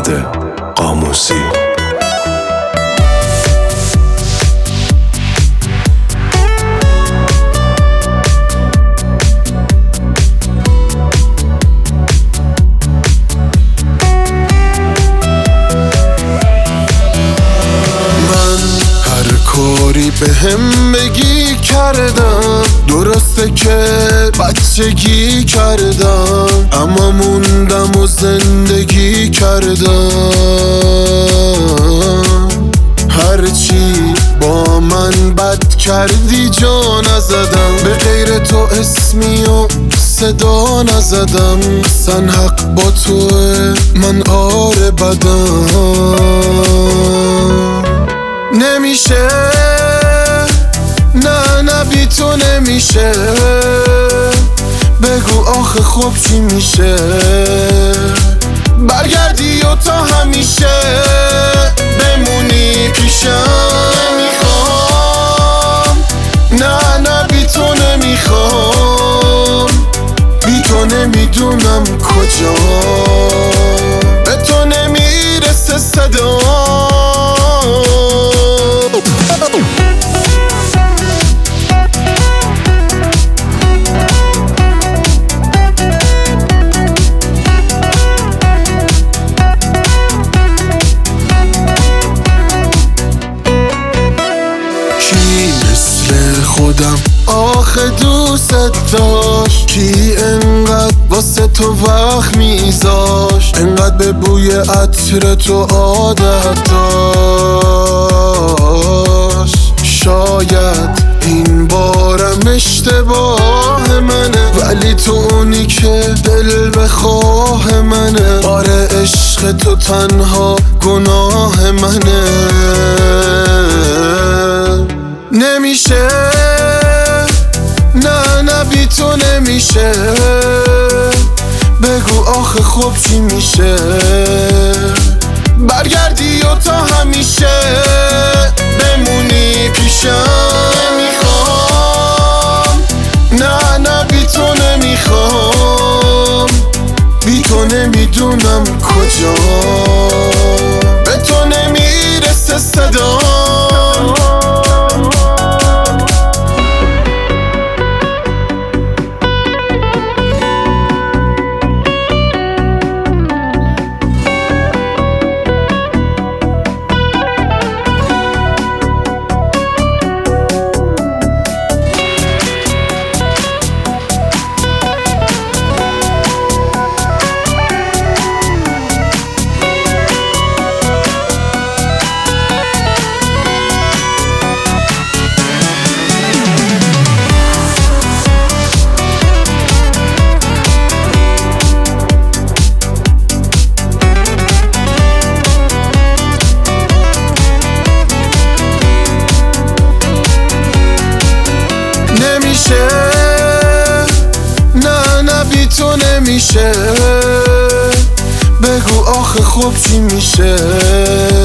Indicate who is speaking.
Speaker 1: محمد قاموسی.
Speaker 2: کاری به هم بگی کردم، درسته که بچگی کردم، اما موندم و زندگی کردم. هرچی با من بد کردی جا نزدم، به غیر تو اسمی و صدا نزدم. اصلا حق با توه، من آره بدم. نمیشه، نه بی تو نمیشه. بگو آخه خوب چی میشه؟ برگردی و تا همیشه بمونی پیشم. نمیخوام، نه بی تو نمیخوام. بی تو نمیدونم کجا، به تو نمیرسه صدا. خودم آخه دوست داشت، کی انقدر واسه تو وقت میذاشت، انقدر به بوی عطر تو عادت داشت. شاید این بارم اشتباه منه، ولی تو اونی که دل بخواه منه. آره عشق تو تنها گناه منه. نمیشه، نه بی تو نمیشه. بگو آخه خوب چی میشه؟ برگردی و تا همیشه بمونی پیشم. نمیخوام، نه بی تو نمیخوام. بی تو نمیدونم کجا، به تو نمیرسه صدا. نمیشه، نه بی تو نمیشه. بگو آخه خوب چی میشه؟